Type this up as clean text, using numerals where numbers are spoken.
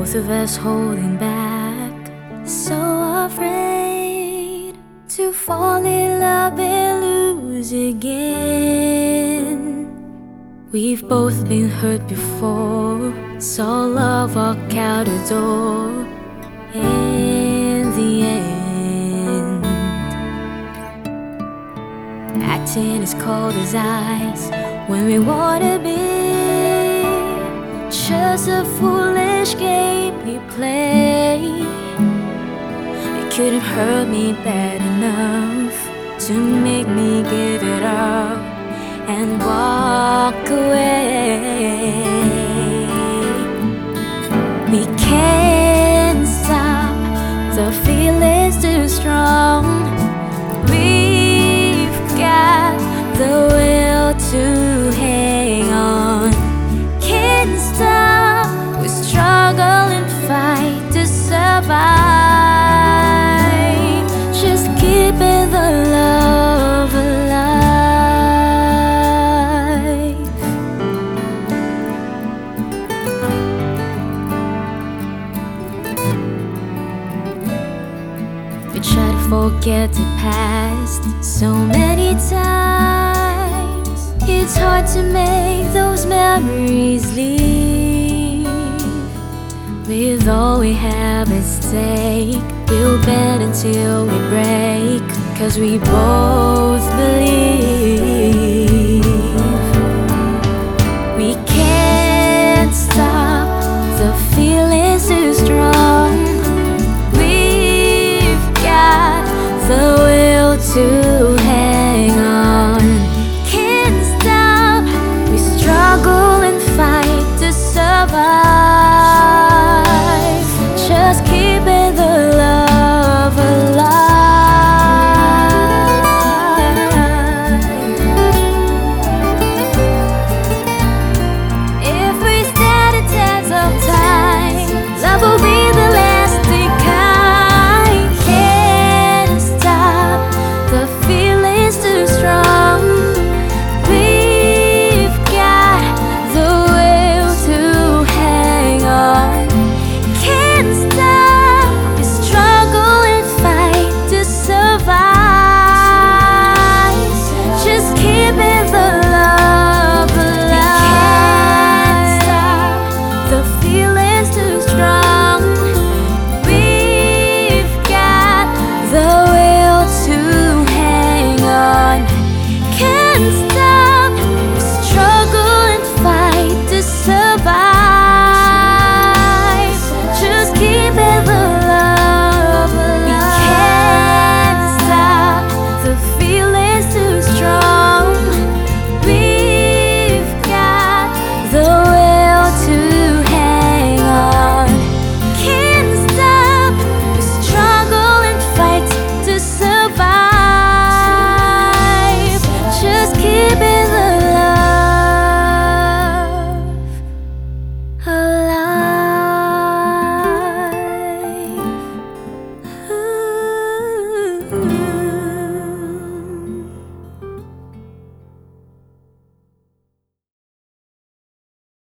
both of us holding back, so afraid to fall in love and lose again. We've both been hurt before, saw love walk out the door in the end, acting as cold as ice when we wanna be. Just a foolish game we play. It couldn't hurt me bad enough to make me give it up and walk away. We can't stop, the feeling's too strong. We've got the will to hang on. Can't stop, we struggle and fight to survive. Just keeping the love alive. We try to forget the past so many times. It's hard to make those memories leave. With all we have at stake, we'll bend until we break, 'cause we both believe. We can't stop, the feeling's too strong. We've got the will to